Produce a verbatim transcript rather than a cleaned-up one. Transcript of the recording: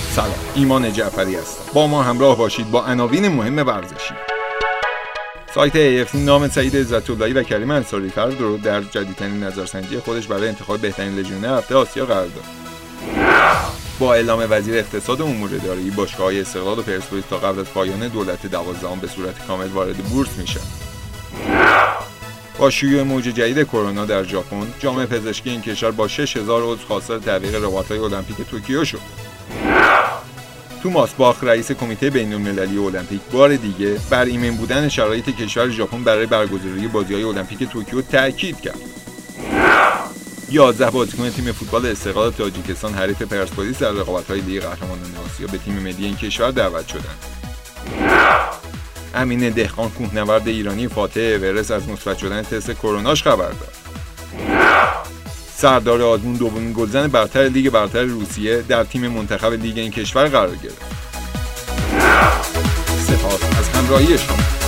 سلام، ایمان جعفری هستم. با ما همراه باشید با عناوین مهم ورزشی. سایت ای اف سی نام سعید عزت‌اللهی و کریم انصاری‌فرد رو در جدیدترین نظرسنجی خودش برای انتخاب بهترین لژیونر هفته آسیا قرار داد. با اعلام وزیر اقتصاد و امور اداری، باشگاه‌های استقلال و پرسپولیس تا قبل از پایان دولت دوازدهم به صورت کامل وارد بورس میشن. با شیوع موج جدید کرونا در ژاپن، جامعه پزشکی این کشور با شش هزار عضو خواستار تعویق رقابت‌های المپیک توکیو شد. توماس باخ رئیس کمیته بین‌المللی المپیک بار دیگه بر ایمن بودن شرایط کشور ژاپن برای برگزاری بازی‌های المپیک توکیو تاکید کرد. یازده بازیکن تیم فوتبال استقلال تاجیکستان حریف پرسپولیس در رقابت‌های لیگ قهرمانان آسیا به تیم ملی این کشور دعوت شدند. امین دهقان کوهنورد ایرانی فاتح اورست از مثبت شدن تست کروناش خبر داد. سردار آزمون دومین گلزن برتر لیگ برتر روسیه در تیم منتخب لیگ این کشور قرار گرفت. سپاس از همراهی شما.